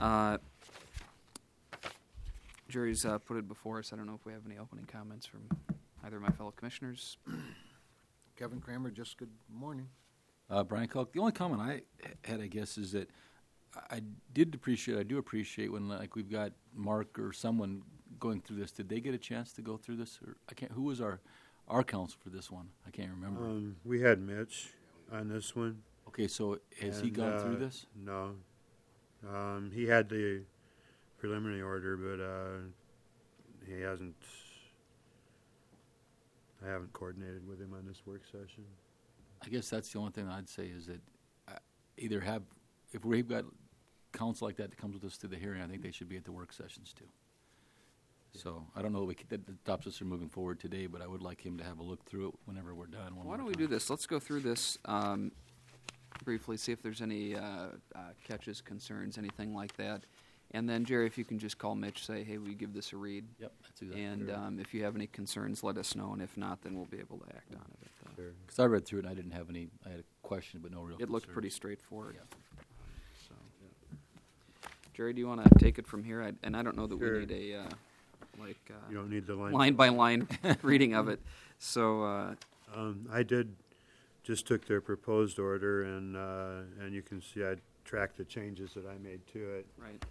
Jerry's put it before us. I don't know if we have any opening comments from either of my fellow commissioners. Kevin Kramer, just good morning. Brian Culk. The only comment I had, I guess, is that I do appreciate when, like, we've got Mark or someone going through this. Did they get a chance to go through this? Or who was our counsel for this one? I can't remember. We had Mitch on this one. Okay, so has he gone through this? No. He had the preliminary order, but he hasn't. I haven't coordinated with him on this work session. I guess that's the only thing I'd say is that if we've got counsel like that comes with us to the hearing, I think they should be at the work sessions too. So I don't know that stops us from moving forward today, but I would like him to have a look through it whenever we're done. Why don't we do this? Let's go through this briefly, see if there's any catches, concerns, anything like that. And then, Jerry, if you can just call Mitch, say, hey, we give this a read. Yep, that's exactly And right. If you have any concerns, let us know. And if not, then we'll be able to act on it. Sure. Because I read through it and I didn't have any, I had a question, but no real It looked concerns. pretty straightforward. Yeah. So, Jerry, do you want to take it from here? I don't know that Sure. we need a You don't need the line by line reading of it. So I just took their proposed order, and you can see I tracked the changes that I made to it. right.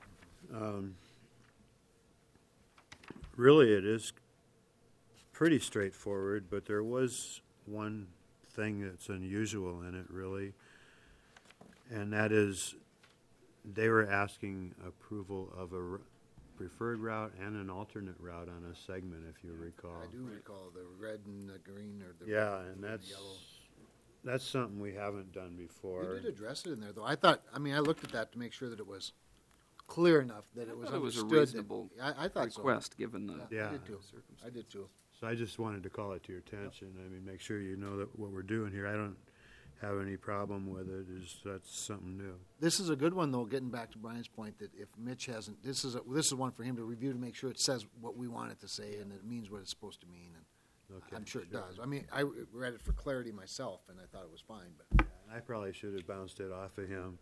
Really, it is pretty straightforward, but there was one thing that's unusual in it, really, and that is they were asking approval of a preferred route and an alternate route on a segment, if you recall. I do recall the red and the green, or the Yeah, red and the yellow. that's something we haven't done before. You did address it in there, though. I looked at that to make sure that it was clear enough that it was thought it was a understood. reasonable I thought so. request, given the Yeah. I did too. circumstances. I did too. So I just wanted to call it to your attention. I mean, make sure you know that what we're doing here. I don't have any problem with it. That's something new. This is a good one, though. Getting back to Brian's point, that if Mitch hasn't, this is one for him to review to make sure it says what we want it to say and it means what it's supposed to mean. And Okay, I'm sure it does. I mean, I read it for clarity myself, and I thought it was fine. But I probably should have bounced it off of him.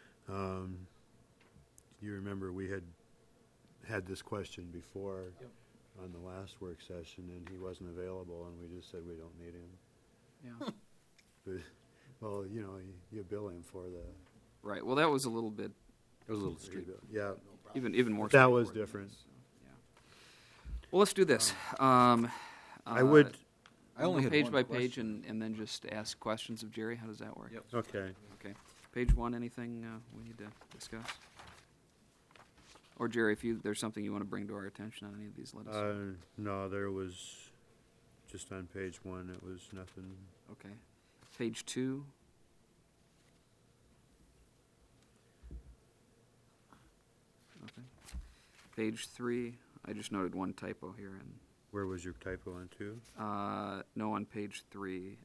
You remember we had this question before on the last work session, and he wasn't available, and we just said we don't need him. Yeah. But, well, you bill him for the. Right. Well, that was a little bit, It was a little street. Yeah, even more. that was straightforward than different. this, so, yeah. Well, let's do this. I would. I only go had page one by page question. and then just ask questions of Jerry. How does that work? Yep. Okay. Okay. Page 1. Anything we need to discuss? Or Jerry, if there's something you want to bring to our attention on any of these, let us know. No, there was just on page 1. It was nothing. Okay. Page 2. Nothing. Page 3. I just noted one typo here, and Where was your typo on 2? no, on page 3,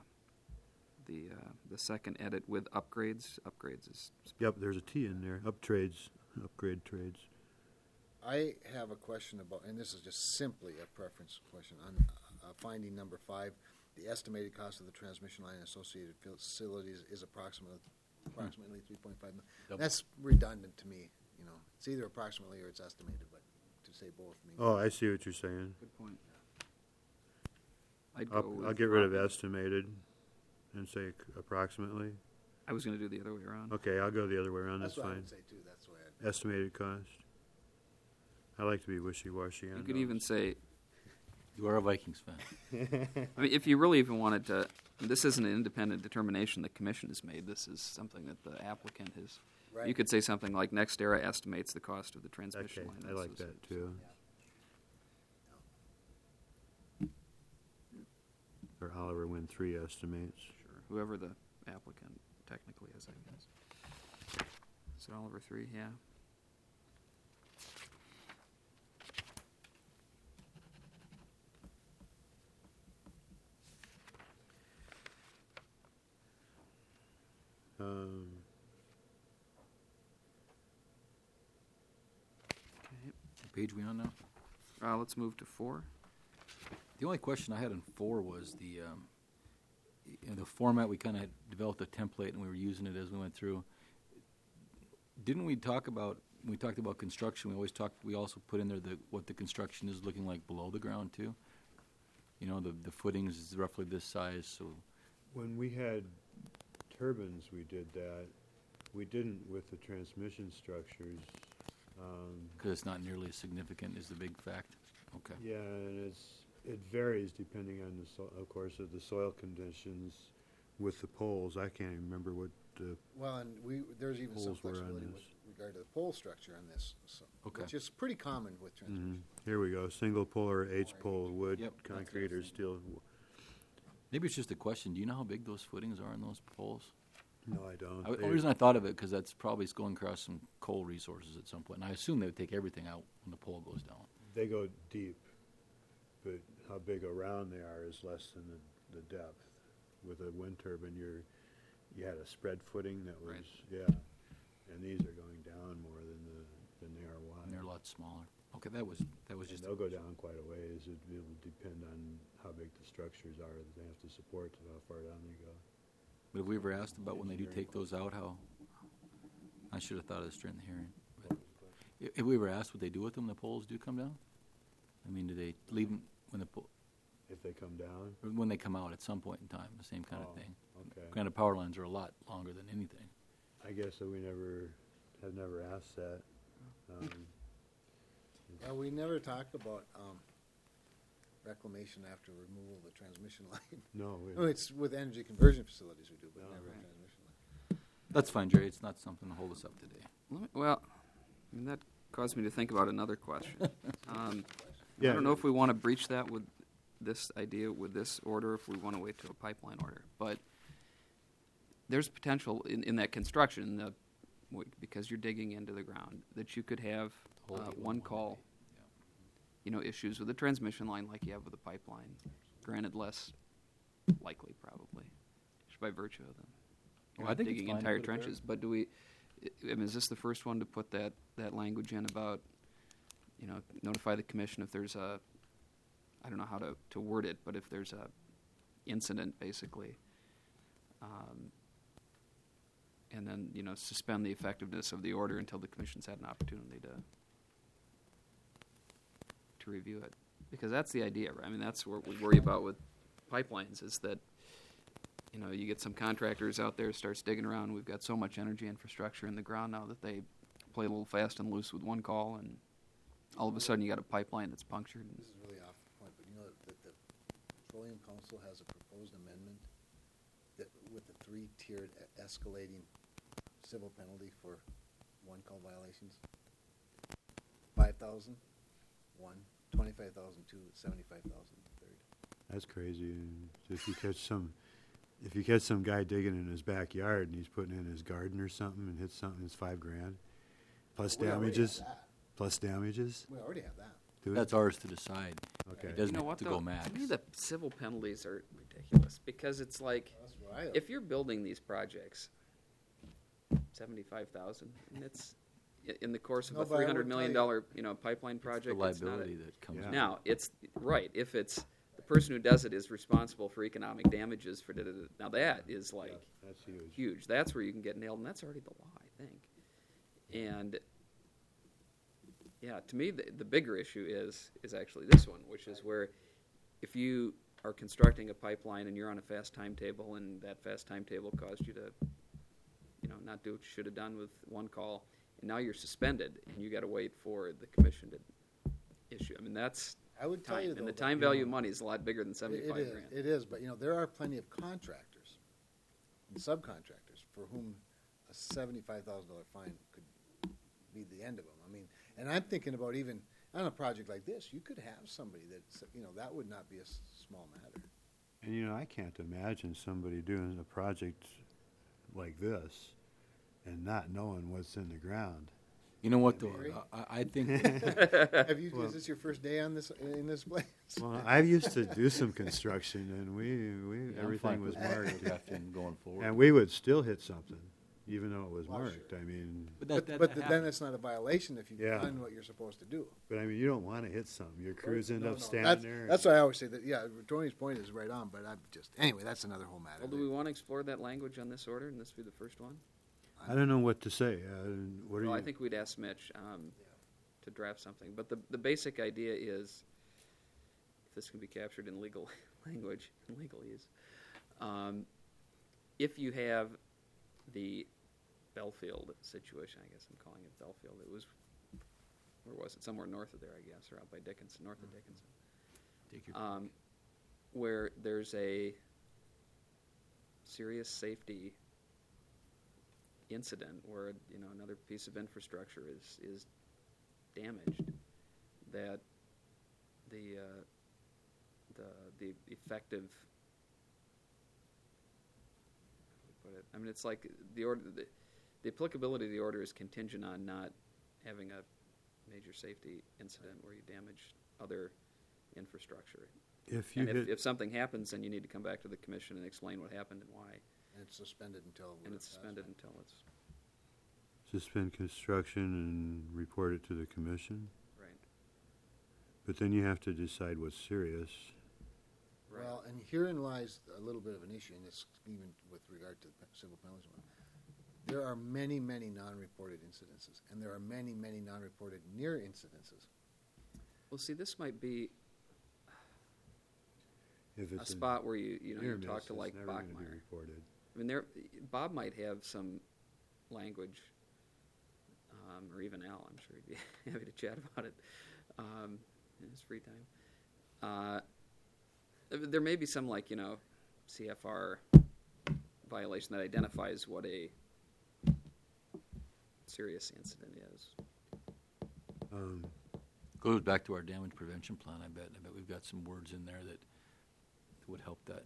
the second edit with upgrades. Upgrades is Yep, there's a T in there. Upgrade trades. I have a question about, and this is just simply a preference question, on finding number 5. The estimated cost of the transmission line and associated facilities is approximately 3.5 million. Yep. That's redundant to me. It's either approximately or it's estimated, but to say both means. Oh, I see what you're saying. good point. I'd go with I'll get rid of Rob. estimated and say approximately. I was going to do the other way around. Okay, I'll go the other way around. That's what I fine. would say too. That's the way I'd. Estimated cost. I like to be wishy-washy on You could those. even say, You are a Vikings fan. I mean, if you really even wanted to, this isn't an independent determination the commission has made. This is something that the applicant has. Right. You could say something like NextEra estimates the cost of the transmission Okay, line. I This like is- that too. Or Oliver Win 3 estimates. Sure, whoever the applicant technically is, I guess. Is it Oliver 3? Yeah. Okay. What page we on now? Let's move to 4. The only question I had on 4 was the format. We kind of developed a template and we were using it as we went through. Didn't we talk about, when we talked about construction, we also put in there what the construction is looking like below the ground too? You know, the footings is roughly this size, so, When we had turbines, we did that. We didn't with the transmission structures. because it's not nearly as significant is the big fact. Okay. Yeah, and it varies depending on of course, of the soil conditions with the poles. I can't even remember what the, Well, and there's even some Poles were on flexibility this. with regard to the pole structure on this, so, Okay. which is pretty common with transmission. here we go, single pole or H-pole, wood, Yep. concrete, or steel. Maybe it's just a question, do you know how big those footings are in those poles? No, I don't. The only reason I thought of it, because that's probably going across some coal resources at some point, and I assume they would take everything out when the pole goes down. They go deep, but how big around they are is less than the depth. With a wind turbine, you had a spread footing that was, Right. yeah, and these are going down more than they are wide. And they're a lot smaller. Okay, that was And just. they'll go down quite a ways. It'll depend on how big the structures are that they have to support, and how far down they go. But have we ever asked about when they do take those out, how, I should have thought of this during the hearing. But have we ever asked what they do with them, the poles do come down? I mean, do they leave them If they come down, or when they come out at some point in time, the same kind of Oh. thing? okay. Granted, power lines are a lot longer than anything. I guess that we have never asked that. We never talked about reclamation after removal of the transmission line. No, Oh, it's with energy conversion facilities we do, but No. never Right. transmission line. That's fine, Jerry, it's not something to hold us up today. Well, I mean, that caused me to think about another question. I yeah, don't know if we want to breach that with this idea, with this order, if we want to wait till a pipeline order. But there's potential in that construction, because you're digging into the ground, that you could have Hold it one one call, day, yeah. you know, issues with the transmission line like you have with the pipeline. Granted, less likely probably, just by virtue of them. You're Well, I not think it's digging fine to entire put it there. trenches. But do we? I mean, is this the first one to put that language in about, you know, notify the commission if there's a, I don't know how to word it, but if there's a incident basically, and then, you know, suspend the effectiveness of the order until the commission's had an opportunity to review it, because that's the idea, right? I mean, that's what we worry about with pipelines, is that, you know, you get some contractors out there starts digging around. We've got so much energy infrastructure in the ground now that they play a little fast and loose with one call, and all of a sudden you got a pipeline that's punctured. This is really off the point, but you know that the Petroleum Council has a proposed amendment that with a three-tiered escalating civil penalty for one-call violations. 5,000, one, 25,000, two, 75,000, third. that's crazy. If you catch some guy digging in his backyard and he's putting in his garden or something and hits something, it's $5,000 plus We already have damages. that. Plus damages. We already have that. Do it? That's ours to decide. Okay. It doesn't You know have what, to though? go max. To me, the civil penalties are ridiculous, because it's like, That's what I. if you're building these projects, 75,000, and it's in the course of No, a but I $300 would million tell pipeline The project, it's not liability a, that comes Yeah. with now it's right. If it's the person who does it is responsible for economic damages for now that is like That's huge. huge. That's where you can get nailed, and that's already the law, I think. And yeah, to me, the bigger issue is actually this one, which is where if you are constructing a pipeline and you're on a fast timetable, and that fast timetable caused you to, you know, not do what you should have done with one call, and now you're suspended, and you got to wait for the commission to issue. I mean, that's I would tell time, you and though, the that, time you value of know, money is a lot bigger than 75 it is, grand. It is, but you know there are plenty of contractors and subcontractors for whom a $75,000 fine could be the end of them. I mean, and I'm thinking about even on a project like this, you could have somebody that, you know, that would not be a small matter. And you know, I can't imagine somebody doing a project like this and not knowing what's in the ground. You know what, Would though? you agree? I think Have you? Well- Is this your first day on this in this place? Well, I used to do some construction, and we I'm everything fine was with marked, drafting going forward. and we would still hit something, even though it was Well, marked. sure. I mean, But then happens. it's not a violation if you've Yeah. done what you're supposed to do. but I mean, you don't want to hit something. Your crews end No, up no, standing that's, there. That's why I always say that. Yeah, Tony's point is right on. But I'm just anyway. That's another whole matter. Well, do we want to explore that language on this order, and this be the first one? I don't know what to say. What are Well, you? I think we'd ask Mitch to draft something. But the basic idea is, if this can be captured in legal language and legalese, if you have the Belfield situation, I guess I'm calling it Belfield. It was, where was it? Somewhere north of there, I guess, or out by Dickinson, north of Dickinson. Take your Where there's a serious safety incident where another piece of infrastructure is damaged, that the effective, how do we put it? I mean, it's like the order, the applicability of the order is contingent on not having a major safety incident where you damage other infrastructure. If you And hit, if something happens, then you need to come back to the commission and explain what happened and why. And it's suspended until. And it's suspended until it's suspend construction and report it to the commission, right. but then you have to decide what's serious. Right. Well, and herein lies a little bit of an issue, and it's even with regard to the civil penalties one. There are many, many non-reported incidences, and there are many, many non-reported near incidences. Well, see, this might be If a it's spot where you near talk miss, to it's like never gonna be Bachmeyer. reported. I mean, Bob might have some language, or even Al. I'm sure he'd be happy to chat about it in his free time. There may be some CFR violation that identifies what a serious incident is. Goes back to our damage prevention plan, I bet. I bet we've got some words in there that would help that.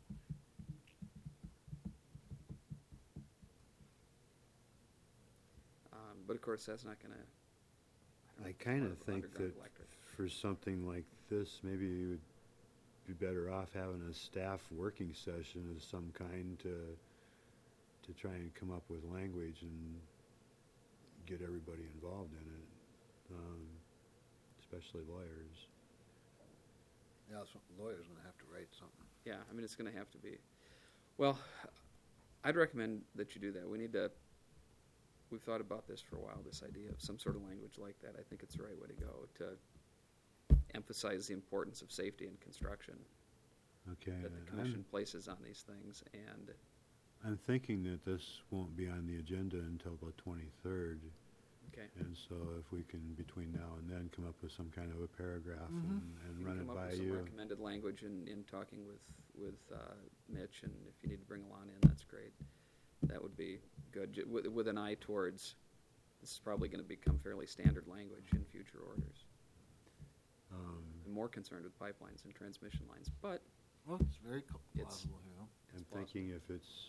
But of course, that's not going to. I kind of think that for something like this, maybe you would be better off having a staff working session of some kind to try and come up with language and get everybody involved in it, especially lawyers. Yeah, that's what the lawyer's going to have to write something. Yeah, I mean, it's going to have to be. Well, I'd recommend that you do that. We've thought about this for a while, this idea of some sort of language like that. I think it's the right way to go, to emphasize the importance of safety in construction Okay, that the commission places on these things. And I'm thinking that this won't be on the agenda until the 23rd. okay, And so if we can, between now and then, come up with some kind of a paragraph and you run can it come up by with some you. recommended language in talking with Mitch, and if you need to bring Alon in, that's great. That would be good, with an eye towards this is probably going to become fairly standard language in future orders. I'm more concerned with pipelines and transmission lines, but Well, it's very plausible here. I'm it's plausible. thinking if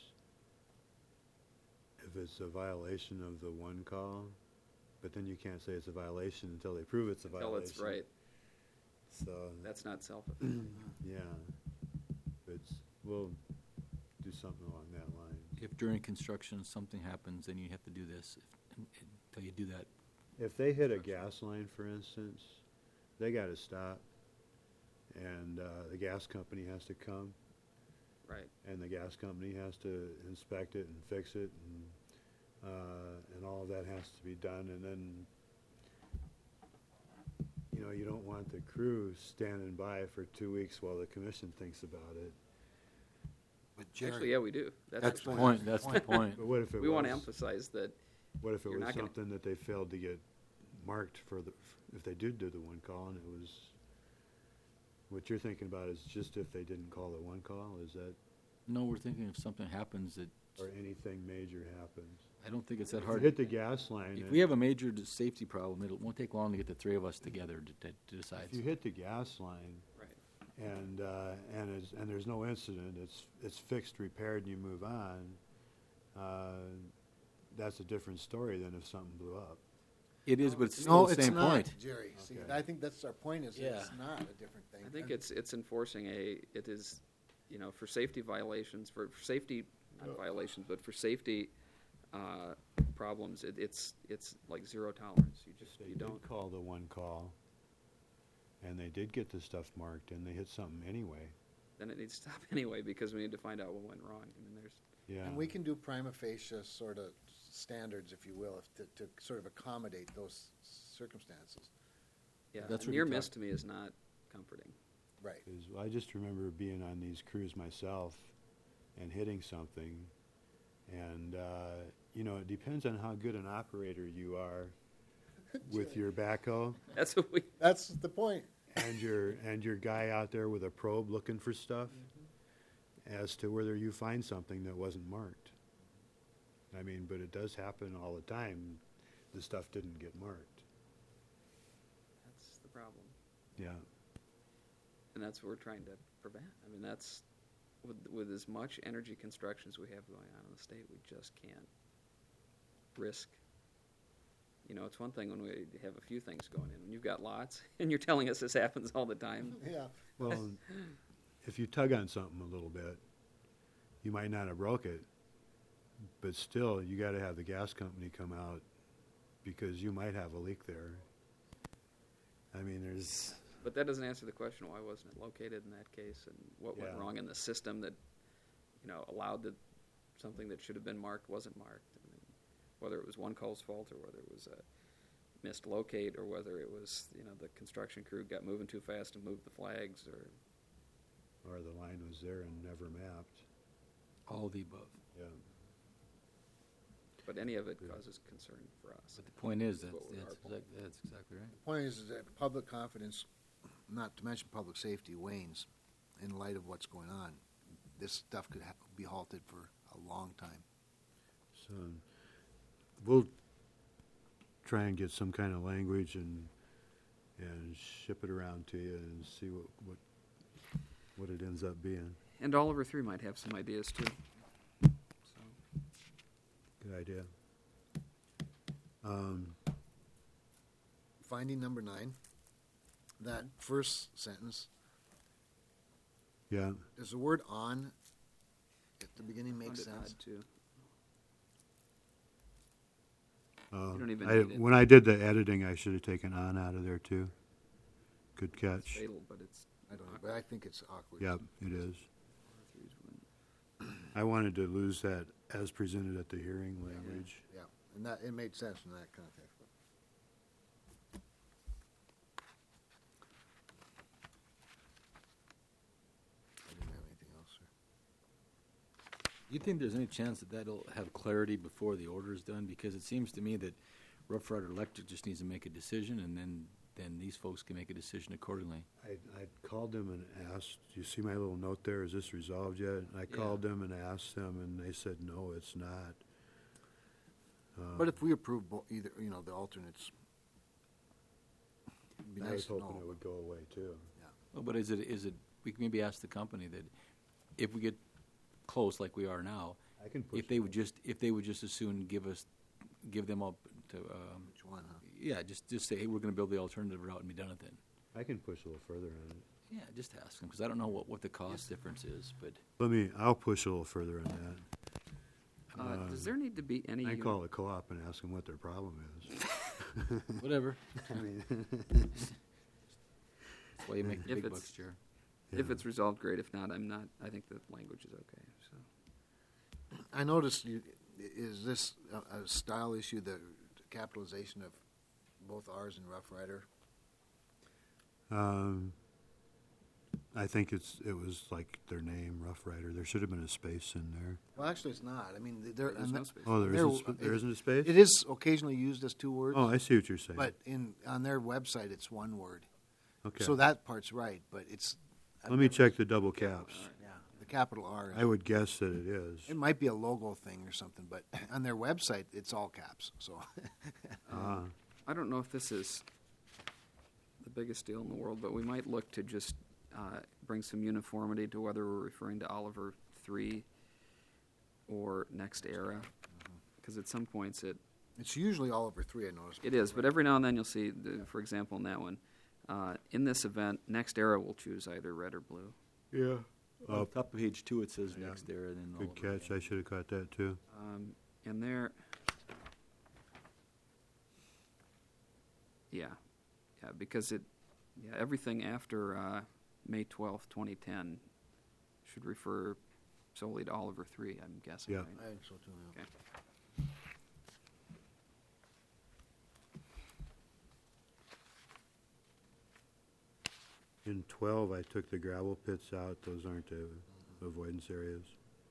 it's a violation of the one call, but then you can't say it's a violation until they prove it's a Until violation. it's right. So That's not self-effective. yeah, we'll do something along that line. If during construction something happens, then you have to do this. Until you do that, If they hit a gas line, for instance, they got to stop, and the gas company has to come, Right. and the gas company has to inspect it and fix it, and all of that has to be done. And then, you don't want the crew standing by for 2 weeks while the commission thinks about it. But Jerry, Actually, yeah, we do. that's the what- point. That's the point. But what if it We was? want to emphasize that. What if it You're was not gonna- something that they failed to get marked if they did do the one call, and it was, what you're thinking about is just if they didn't call the one call, is that, No, we're thinking if something happens that, or anything major happens? I don't think it's that If you hard. hit the gas line, If and we have a major safety problem, it won't take long to get the three of us together to decide. if you hit the gas line, Right. and there's no incident, it's fixed, repaired, and you move on, that's a different story than if something blew up. It is, but it's no, still the it's same not, point. Jerry. See, Okay. I think that's our point. Is Yeah. it's not a different thing. I think And it's enforcing it is, for safety violations, for safety, not violations, but for safety problems, it's like zero tolerance. If they You did don't. call the one call, and they did get the stuff marked, and they hit something anyway, Then it needs to stop anyway because we need to find out what went wrong. I mean, there's yeah. And we can do prima facie sort of standards, if you will, to sort of accommodate those circumstances. Yeah, That's a what near we miss talked- to me is not comforting. Right. 'Cause I just remember being on these crews myself and hitting something, and you know, it depends on how good an operator you are with your backhoe That's what we. That's the point. and your guy out there with a probe looking for stuff as to whether you find something that wasn't marked. I mean, but it does happen all the time. The stuff didn't get marked. That's the problem, Yeah. and that's what we're trying to prevent. I mean, that's with as much energy construction as we have going on in the state, we just can't risk. You know, it's one thing when we have a few things going in. When you've got lots, and you're telling us this happens all the time. Yeah. Well, if you tug on something a little bit, you might not have broke it, but still, you got to have the gas company come out because you might have a leak there. I mean, there's But that doesn't answer the question, why wasn't it located in that case, and what went Yeah. wrong in the system that, you know, allowed that something that should have been marked wasn't marked. I mean, whether it was one call's fault, or whether it was a missed locate, or whether it was, you know, the construction crew got moving too fast and moved the flags, or the line was there and never mapped. All of the above. Yeah. but any of it causes concern for us. But the point is, That's what we're that's exactly right. The point is that public confidence, not to mention public safety, wanes in light of what's going on. This stuff could be halted for a long time. So we'll try and get some kind of language and ship it around to you and see what it ends up being. And Oliver 3 might have some ideas too. So, Good idea. Finding number 9, that first sentence, Yeah. does the word "on" at the beginning make found it sense? odd, too. don't even I, need it. when I did the editing, I should have taken "on" out of there too. Good It's catch. fatal, but it's I don't know, but I think it's awkward. Yep, it is. Oliver 3's one. I wanted to lose that as presented at the hearing language. Yeah, and that, it made sense in that context. I didn't have anything else, sir. Do you think there's any chance that that'll have clarity before the order is done? Because it seems to me that Rough Rider Electric just needs to make a decision, and then these folks can make a decision accordingly. I called them and asked, "Do you see my little note there? Is this resolved yet?" And I called them and asked them, and they said, "No, it's not." But if we approve either, the alternates, it'd be I nice was to hoping it know. would go away too. Well, but is it, we can maybe ask the company that if we get close like we are now, I can push. if they would just as soon give them up to, Which one, huh? yeah, just say, hey, we're gonna build the alternative route and be done with it. I can push a little further on it. Yeah, just ask them, because I don't know what the cost difference is, but I'll push a little further on that. Does there need to be any? I call the co-op and ask them what their problem is. whatever. I mean, That's why you make the If big it's- bucks, Chair. If yeah. it's resolved, great. If not, I'm not. I think the language is okay. So. I noticed, is this a style issue, the capitalization of both R's and Rough Rider? I think it was like their name, Rough Rider. There should have been a space in there. Well, actually, it's not. I mean, There's no space. Oh, there isn't a space? It is occasionally used as 2 words, Oh, I see what you're saying. but on their website, it's 1 word. Okay. So that part's right, but it's. Let me check the double caps. Yeah, the capital R. I would guess that it is. It might be a logo thing or something, but on their website, it's all caps, so. I don't know if this is the biggest deal in the world, but we might look to just bring some uniformity to whether we're referring to Oliver 3 or Next Era, because at some points It's usually all over 3, I noticed. it is, but every now and then you'll see, for example, in that one, in this event, Next Era will choose either red or blue. Yeah. On top of page 2, it says Yeah. next there, and then Good Oliver. catch. I should have caught that too. And there, yeah, because everything after May 12th, 2010 should refer solely to Oliver 3, I'm guessing, Yeah. right? I think so too, yeah. Okay. In 12, I took the gravel pits out. Those aren't avoidance areas.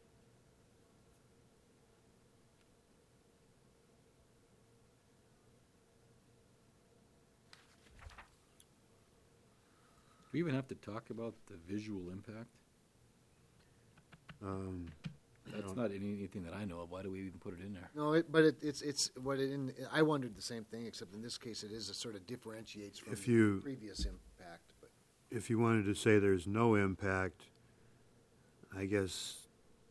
Do we even have to talk about the visual impact? I That's don't- not anything that I know of. Why do we even put it in there? No, it's what it in. I wondered the same thing, except in this case, it is a sort of differentiates from If you- the previous impact. But If you wanted to say there's no impact, I guess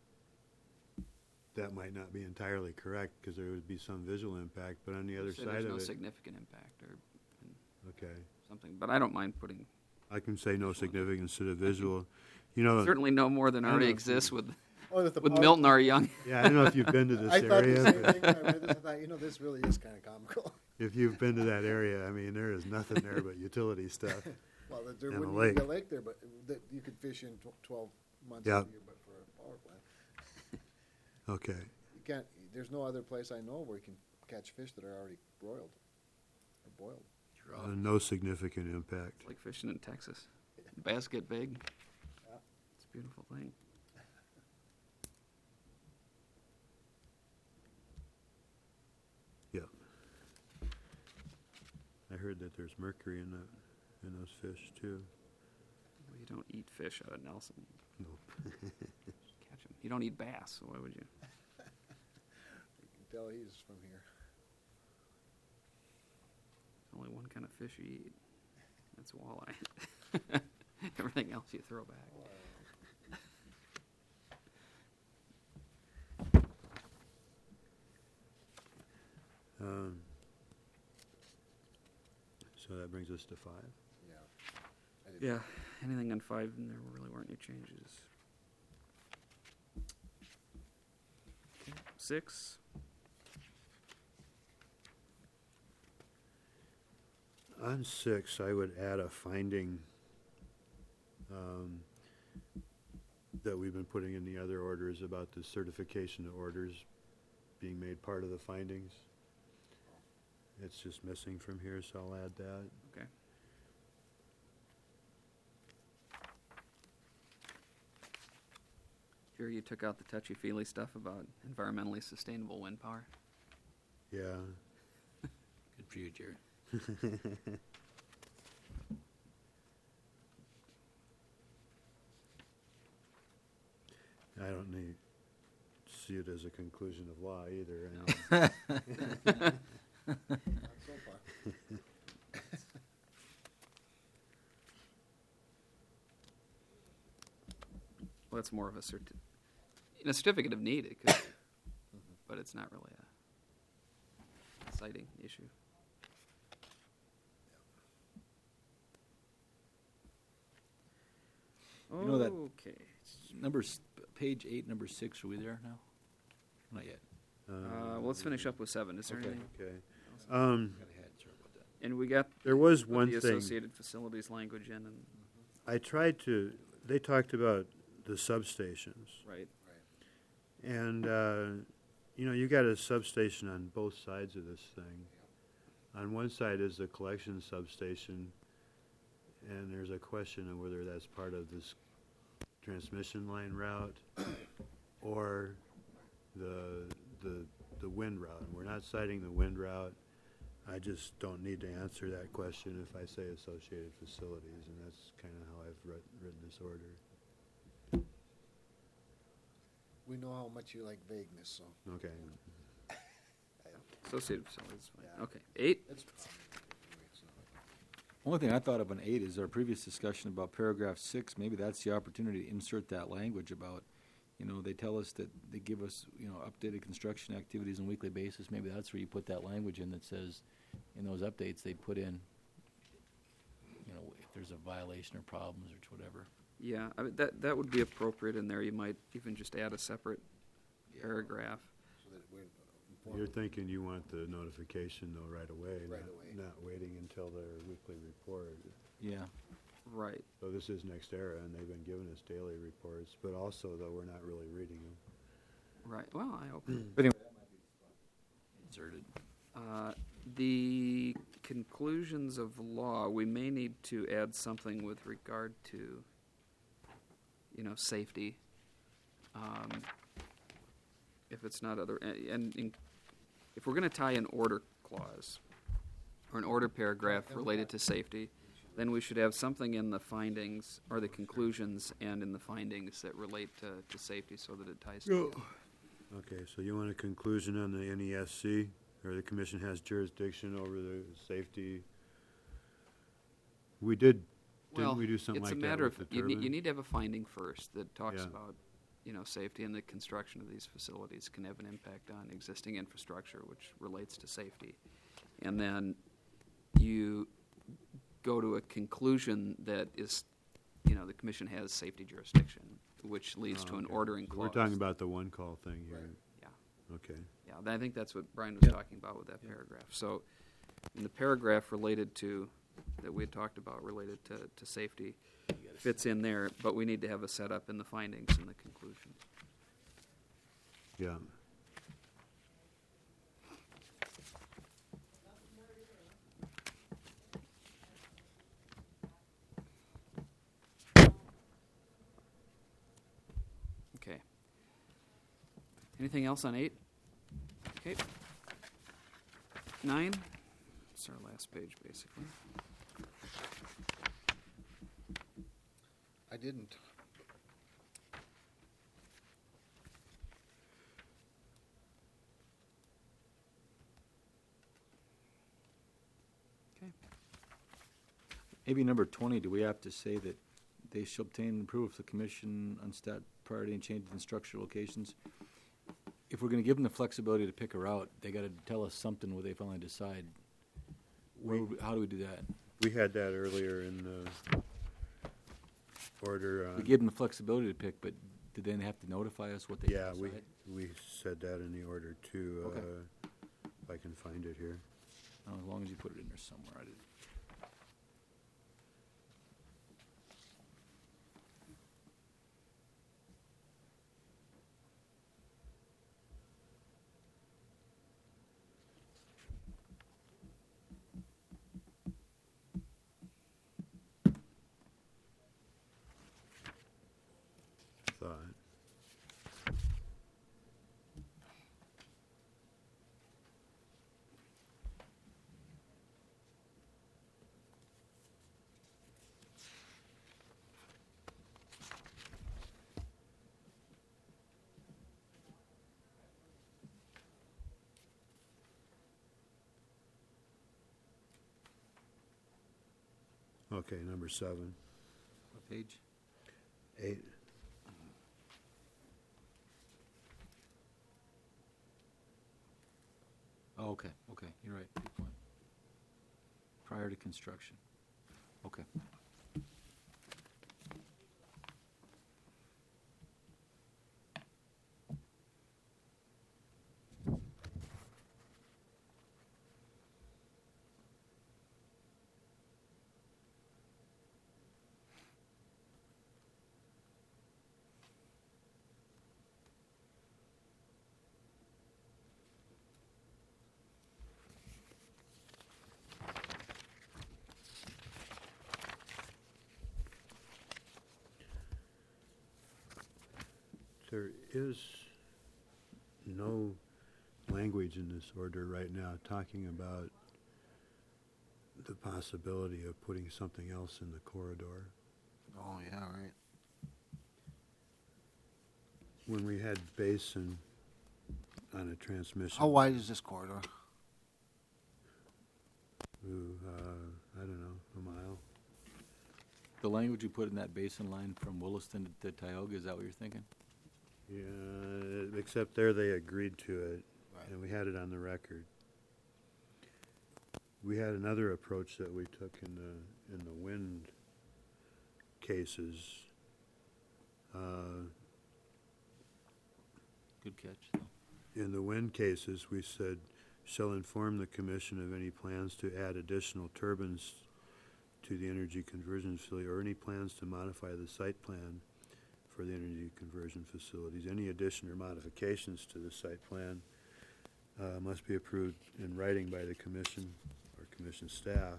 that might not be entirely correct because there would be some visual impact. But on the other Say side there's of no it, significant impact or okay, something, but I don't mind putting I can say no significant instead of visual. You know, certainly no more than I don't already know if you- exists with the Milton R. Young. yeah, I don't know if you've been to this I thought area. the same but thing when I read this. I thought, this really is kind of comical. if you've been to that area, I mean, there is nothing there but utility stuff. Well, that there And a wouldn't even be a lake. lake there, but that you could fish in 12 months Yeah. of the year, but for a power plant, Okay. you can't. There's no other place I know where you can catch fish that are already broiled or boiled. No significant impact. It's like fishing in Texas. Bass get big. Yeah. It's a beautiful thing. Yeah. I heard that there's mercury in those fish too. Well, you don't eat fish out of Nelson. No. Catch them. You don't eat bass, so why would you? You can tell he's from here. There's only one kind of fish you eat. That's walleye. Everything else you throw back. So that brings us to 5. Yeah. I didn't- Yeah, anything on 5, and there really weren't any changes. Okay, 6. On 6, I would add a finding that we've been putting in the other orders about the certification of orders being made part of the findings. It's just missing from here, so I'll add that. Okay. Sure, you took out the touchy-feely stuff about environmentally sustainable wind power. Yeah. Good for you, Jerry. I don't see it as a conclusion of law either. I mean, Not so far. Well, that's more of a certificate of need. It could, be, but it's not really a citing issue. You know that- Okay. Page 8, number 6, are we there now? Not yet. Well, let's finish up with 7. Is there Okay. anything? Okay. Got ahead, sorry about that. And we got There was put one the thing. associated facilities language in, and I tried to, they talked about the substations. right. And, you got a substation on both sides of this thing. On one side is the collection substation, and there's a question of whether that's part of this transmission line route or the wind route. And we're not citing the wind route. I just don't need to answer that question if I say associated facilities, and that's kind of how I've written this order. We know how much you like vagueness, so Okay. Associated facilities. Fine. Yeah. Okay. 8. it's anyway, it's not like- Only thing I thought of on 8 is our previous discussion about paragraph 6. Maybe that's the opportunity to insert that language about, they tell us that they give us, updated construction activities on a weekly basis. Maybe that's where you put that language in that says, in those updates, they put in, if there's a violation or problems or whatever. Yeah, I mean, that would be appropriate in there. You might even just add a separate paragraph. so that we're informed. You're thinking you want the notification though right away, Right away. not waiting until their weekly report. Yeah. Right. So this is NextEra, and they've been giving us daily reports, but also though we're not really reading them. Right. Well, I hope. But anyway, that might be inserted. The conclusions of law, we may need to add something with regard to, safety. If it's not other, if we're going to tie an order clause or an order paragraph related to safety, then we should have something in the findings or the conclusions and in the findings that relate to safety so that it ties together. Okay, so you want a conclusion on the NESC, or the commission has jurisdiction over the safety? Didn't we do something like it's a that matter with of the you turbine? need to have a finding first that talks Yeah. about safety, and the construction of these facilities can have an impact on existing infrastructure, which relates to safety. And then you go to a conclusion that is, the commission has safety jurisdiction, which leads to an Okay. ordering So clause. we're talking about the one call thing here. Right. Yeah. Okay. Yeah, I think that's what Brian was Yeah. talking about with that paragraph. So, in the paragraph related to, that we had talked about related to safety, fits in there, but we need to have a setup in the findings and the conclusion. Yeah. Okay. Anything else on 8? Okay. 9. It's our last page, basically. I didn't. Okay. Maybe number 20, do we have to say that they shall obtain approval of the commission on stat priority and changes in structural locations? If we're going to give them the flexibility to pick a route, they got to tell us something where they finally decide. How do we do that? We had that earlier in the order. We give them the flexibility to pick, but do they have to notify us what they Yeah, decide? we said that in the order too. Okay. If I can find it here. As long as you put it in there somewhere. I did. Thought. Okay, number 7. What page? 8. Oh, okay, you're right, good point. Prior to construction. Okay. There is no language in this order right now talking about the possibility of putting something else in the corridor. Oh, yeah, right. When we had basin on a transmission. How wide is this corridor? Ooh, I don't know, a mile. The language you put in that basin line from Williston to Tioga, is that what you're thinking? Yeah, except there they agreed to it, Right. and we had it on the record. We had another approach that we took in the wind cases. Good catch. In the wind cases, we said, shall inform the commission of any plans to add additional turbines to the energy conversion facility, or any plans to modify the site plan for the energy conversion facilities. Any addition or modifications to the site plan must be approved in writing by the commission or commission staff.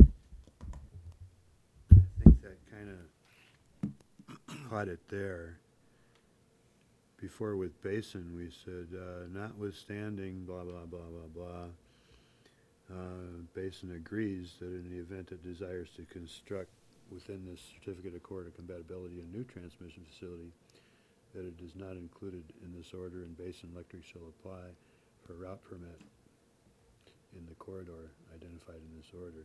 I think that kind of caught it there. Before with Basin, we said, notwithstanding blah, blah, blah, blah, blah, Basin agrees that in the event it desires to construct within this certificate of corridor compatibility a new transmission facility, that it is not included in this order, and Basin Electric shall apply for a route permit in the corridor identified in this order.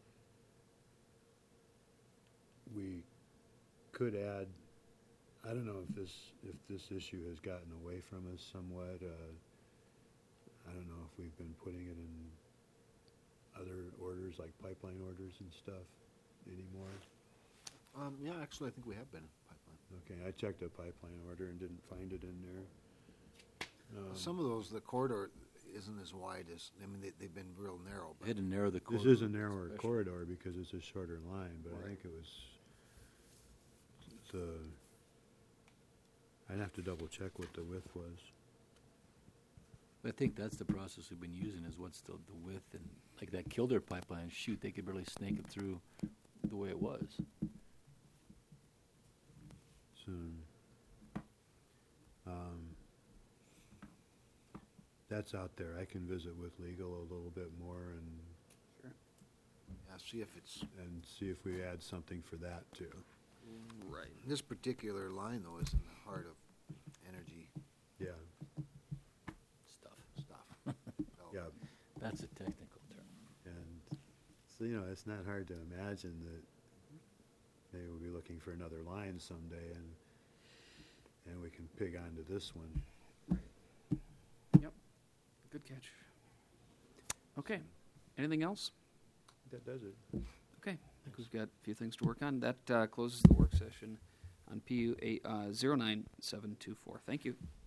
We could add, I don't know if this issue has gotten away from us somewhat. I don't know if we've been putting it in other orders like pipeline orders and stuff anymore. Yeah, actually, I think we have been in pipeline. Okay, I checked a pipeline order and didn't find it in there. Some of those, the corridor isn't as wide as, I mean, they've been real narrow. They had to narrow the This corridor. is a narrower especially. corridor because it's a shorter line, but I Right. think it was I'd have to double check what the width was. I think that's the process we've been using, is what's the width, and like that Kildare pipeline, shoot, they could barely snake it through the way it was. So, that's out there. I can visit with legal a little bit more Yeah, see if it's, and see if we add something for that too. Right. this particular line, though, is in the heart of energy Yeah, Stuff. stuff. yeah. That's a technical term. And so, it's not hard to imagine that they will be looking for another line someday, and we can pig onto this one. Yep. Good catch. Okay. Anything else? That does it. Okay. I think we've got a few things to work on. That closes the work session on PU 09-724. Thank you.